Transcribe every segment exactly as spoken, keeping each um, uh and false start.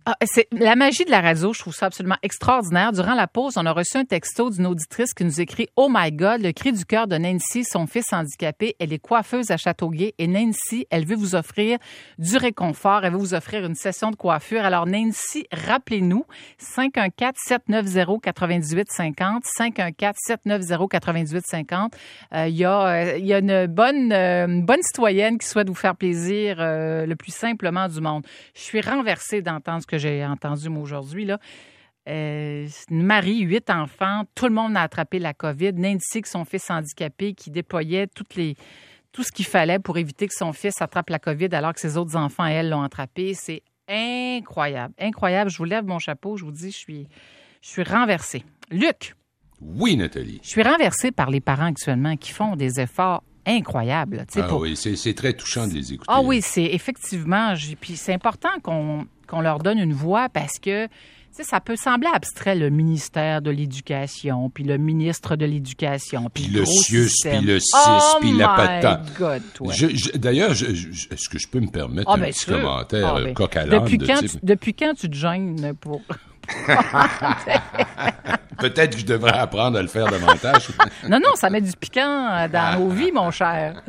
Ah, c'est la magie de la radio, je trouve ça absolument extraordinaire. Durant la pause, on a reçu un texto d'une auditrice qui nous écrit « Oh my God, le cri du cœur de Nancy, son fils handicapé. Elle est coiffeuse à Châteauguay et Nancy, elle veut vous offrir du réconfort. Elle veut vous offrir une session de coiffure. Alors Nancy, rappelez-nous, cinq un quatre, sept neuf zéro, quatre huit cinq zéro, cinq un quatre, sept neuf zéro, quatre huit cinq zéro. Euh, il y a, euh, il y a une bonne, euh, une bonne citoyenne qui souhaite vous faire plaisir euh, le plus simplement du monde. Je suis renversée d'entendre ce que j'ai entendu moi aujourd'hui, là. Euh, une Marie, huit enfants, tout le monde a attrapé la COVID. Nancy, son fils handicapé, qui déployait toutes les, tout ce qu'il fallait pour éviter que son fils attrape la COVID alors que ses autres enfants, elle, l'ont attrapé. C'est incroyable, incroyable. Je vous lève mon chapeau, je vous dis, je suis, je suis renversée. Luc. Oui, Nathalie. Je suis renversée par les parents actuellement qui font des efforts incroyables. Ah pour... oui, c'est, c'est très touchant de les écouter. Ah oui, c'est effectivement. Puis c'est important qu'on, qu'on leur donne une voix parce que tu sais, ça peut sembler abstrait, le ministère de l'Éducation, puis le ministre de l'Éducation, puis le C I U S, puis le C I S, oh puis la patate. God, toi. Je, je, d'ailleurs, je, je, est-ce que je peux me permettre ah, un bien petit sûr. commentaire ah, ben, coq à l'âne depuis, de quand type... tu, depuis quand tu te gênes pour... Peut-être que je devrais apprendre à le faire davantage. non, non, ça met du piquant dans nos vies, mon cher.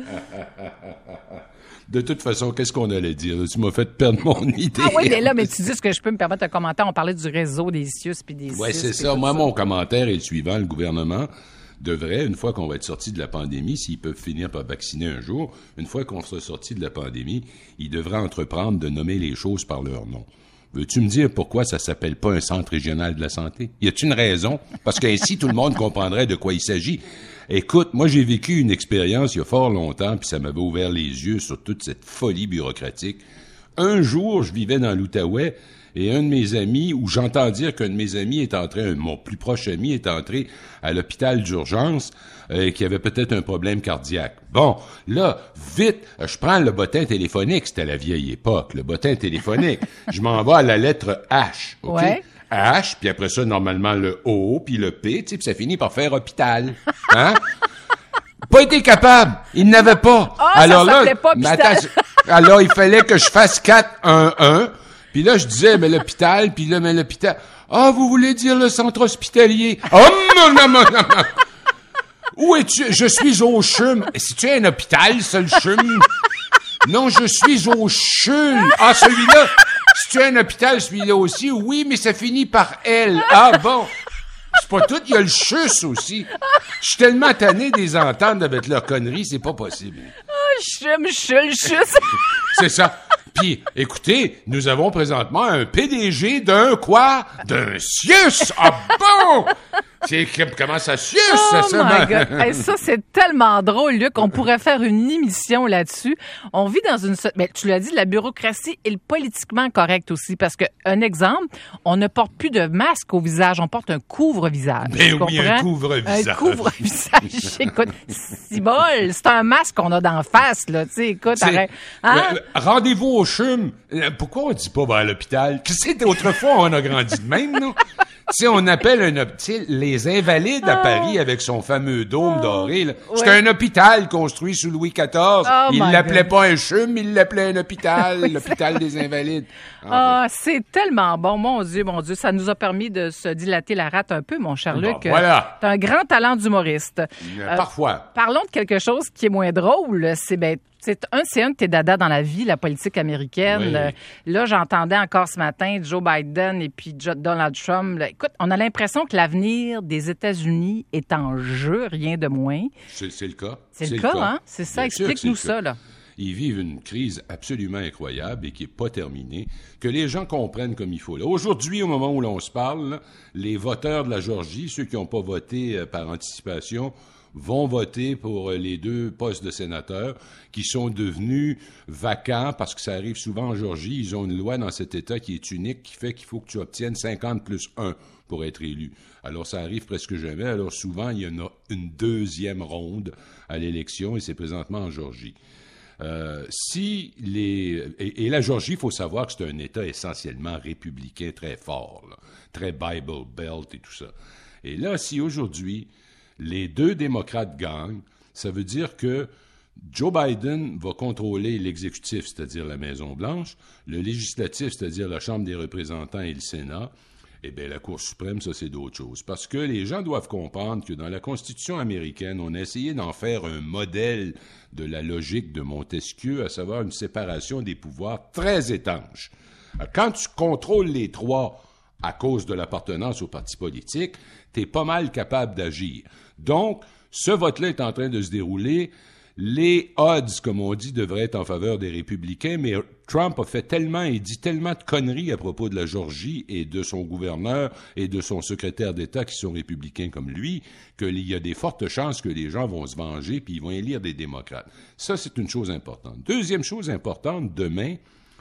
De toute façon, qu'est-ce qu'on allait dire? Tu m'as fait perdre mon idée. Ah oui, mais là, mais tu dis ce que je peux me permettre de commenter. On parlait du réseau des C I U S puis des C I S. Oui, c'est ça. Moi, ça. Mon commentaire est le suivant. Le gouvernement devrait, une fois qu'on va être sorti de la pandémie, s'ils peuvent finir par vacciner un jour, une fois qu'on sera sorti de la pandémie, ils devraient entreprendre de nommer les choses par leur nom. Veux-tu me dire pourquoi ça s'appelle pas un centre régional de la santé? Y a-t-il une raison? Parce qu'ainsi, tout le monde comprendrait de quoi il s'agit. Écoute, moi, j'ai vécu une expérience il y a fort longtemps, puis ça m'avait ouvert les yeux sur toute cette folie bureaucratique. Un jour, je vivais dans l'Outaouais, et un de mes amis, ou j'entends dire qu'un de mes amis est entré, mon plus proche ami est entré à l'hôpital d'urgence, euh, qui avait peut-être un problème cardiaque. Bon, là, vite, je prends le bottin téléphonique, c'était la vieille époque, le bottin téléphonique. Je m'en vais à la lettre H, OK? Ouais. H, puis après ça, normalement, le O, puis le P, tu sais, puis ça finit par faire hôpital. Hein? Pas été capable. Il n'avait pas. Ah, alors ça là, pas mais attends, alors il fallait que je fasse quatre un un. Puis là, je disais, mais l'hôpital, puis là, mais l'hôpital. Ah, vous voulez dire le centre hospitalier? Oh, non, non, non, non, non. Où es-tu? Je suis au C H U M. Si tu es un hôpital, c'est le C H U M. Non, je suis au C H U M. Ah, celui-là. Si tu es un hôpital, celui-là aussi. Oui, mais ça finit par L. Ah, bon. C'est pas tout, il y a le C H U S aussi. Je suis tellement tanné de les entendre avec leurs conneries, c'est pas possible. Ah, chum, chul, chus. C'est ça. Puis, écoutez, nous avons présentement un P D G d'un quoi? D'un C I U S! Ah bon! C'est, comment ça C I U S, oh ça? my God. Hey, ça, c'est tellement drôle, Luc. On pourrait faire une émission là-dessus. On vit dans une... Mais tu l'as dit, la bureaucratie est politiquement correcte aussi. Parce que, un exemple, on ne porte plus de masque au visage. On porte un couvre-visage. Ben oui, un couvre-visage. Un couvre-visage. Écoute, c'est bol. C'est un masque qu'on a d'en face, là. Tu sais, écoute, arrête. Hein? Euh, rendez-vous au C H U M. Pourquoi on dit pas ben, à l'hôpital? Tu sais, autrefois, on a grandi de même, non? Tu sais, on appelle un hôpital les Invalides à Paris avec son fameux dôme oh, doré. Là. C'était ouais. un hôpital construit sous Louis quatorze. Oh il l'appelait God. pas un C H U M, il l'appelait un hôpital, oui, l'hôpital des Invalides. Ah, oh, c'est tellement bon, mon Dieu, mon Dieu. Ça nous a permis de se dilater la rate un peu, mon cher Luc. Bon, voilà. T'as un grand talent d'humoriste. Euh, Parfois. Euh, parlons de quelque chose qui est moins drôle. C'est ben, C'est un, c'est un de tes dadas dans la vie, la politique américaine. Oui. Euh, là, j'entendais encore ce matin Joe Biden et puis Donald Trump. Là, écoute, on a l'impression que l'avenir des États-Unis est en jeu, rien de moins. C'est, c'est le cas. C'est, c'est le, cas, le cas, hein? C'est ça. Bien Explique-nous ça, là. Ils vivent une crise absolument incroyable et qui n'est pas terminée, que les gens comprennent comme il faut. Là, aujourd'hui, au moment où l'on se parle, là, les voteurs de la Georgie, ceux qui n'ont pas voté euh, par anticipation, vont voter pour les deux postes de sénateurs qui sont devenus vacants parce que ça arrive souvent en Georgie. Ils ont une loi dans cet État qui est unique, qui fait qu'il faut que tu obtiennes cinquante plus un pour être élu. Alors, ça arrive presque jamais. Alors, souvent, il y en a une deuxième ronde à l'élection et c'est présentement en Georgie. Euh, si les et, et la Georgie, il faut savoir que c'est un État essentiellement républicain très fort, là, très Bible Belt et tout ça. Et là, si aujourd'hui les deux démocrates gagnent, ça veut dire que Joe Biden va contrôler l'exécutif, c'est-à-dire la Maison-Blanche, le législatif, c'est-à-dire la Chambre des représentants et le Sénat. Eh bien, la Cour suprême, ça, c'est d'autres choses. Parce que les gens doivent comprendre que dans la Constitution américaine, on a essayé d'en faire un modèle de la logique de Montesquieu, à savoir une séparation des pouvoirs très étanche. Quand tu contrôles les trois à cause de l'appartenance au parti politique, t'es pas mal capable d'agir. Donc, ce vote-là est en train de se dérouler. Les odds, comme on dit, devraient être en faveur des républicains, mais Trump a fait tellement et dit tellement de conneries à propos de la Géorgie et de son gouverneur et de son secrétaire d'État qui sont républicains comme lui, qu'il y a des fortes chances que les gens vont se venger puis ils vont élire des démocrates. Ça, c'est une chose importante. Deuxième chose importante, demain,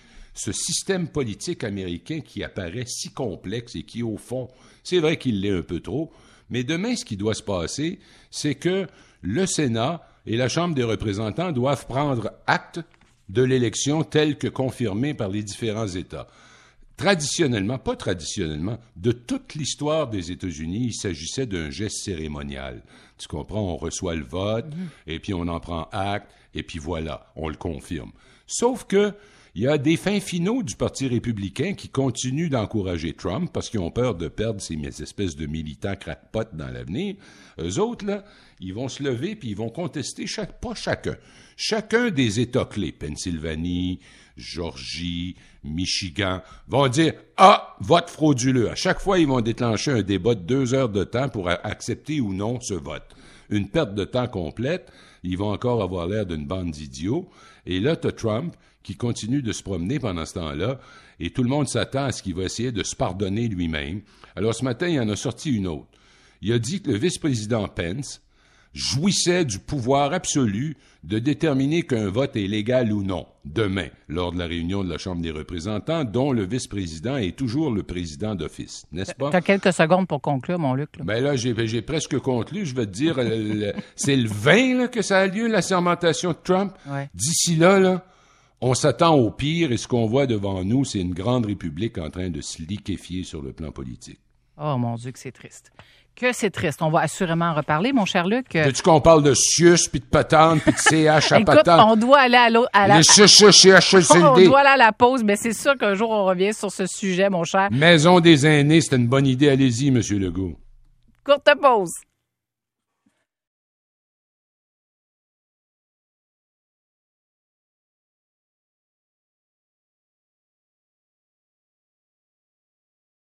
ce système politique américain qui apparaît si complexe et qui, au fond, c'est vrai qu'il l'est un peu trop, mais demain, ce qui doit se passer, c'est que le Sénat et la Chambre des représentants doivent prendre acte de l'élection telle que confirmée par les différents États. Traditionnellement, pas traditionnellement, de toute l'histoire des États-Unis, il s'agissait d'un geste cérémonial. Tu comprends, on reçoit le vote, mmh. et puis on en prend acte, et puis voilà, on le confirme. Sauf que il y a des fins finaux du Parti républicain qui continuent d'encourager Trump parce qu'ils ont peur de perdre ces espèces de militants crackpots dans l'avenir. Eux autres, là, ils vont se lever puis ils vont contester, chaque, pas chacun, chacun des États clés, Pennsylvanie, Georgie, Michigan, vont dire « Ah, vote frauduleux ». À chaque fois, ils vont déclencher un débat de deux heures de temps pour a- accepter ou non ce vote. Une perte de temps complète. Ils vont encore avoir l'air d'une bande d'idiots. Et là, tu as Trump qui continue de se promener pendant ce temps-là, et tout le monde s'attend à ce qu'il va essayer de se pardonner lui-même. Alors, ce matin, il en a sorti une autre. Il a dit que le vice-président Pence jouissait du pouvoir absolu de déterminer qu'un vote est légal ou non, demain, lors de la réunion de la Chambre des représentants, dont le vice-président est toujours le président d'office, n'est-ce pas? Tu as quelques secondes pour conclure, mon Luc. Là. Ben là, j'ai, j'ai presque conclu. Je vais te dire, le, le, c'est le vingt là, que ça a lieu, la sermentation de Trump. Ouais. D'ici là, là, on s'attend au pire, et ce qu'on voit devant nous, c'est une grande république en train de se liquéfier sur le plan politique. Oh mon Dieu, que c'est triste. Que c'est triste. On va assurément en reparler, mon cher Luc. Veux-tu qu'on parle de Sius, puis de patente, puis de C H à Écoute, patente? on doit aller à, l'eau, à la... Les C H S L D. On doit aller à la pause, mais c'est sûr qu'un jour, on revient sur ce sujet, mon cher. Maison des aînés, c'était une bonne idée. Allez-y, M. Legault. Courte pause.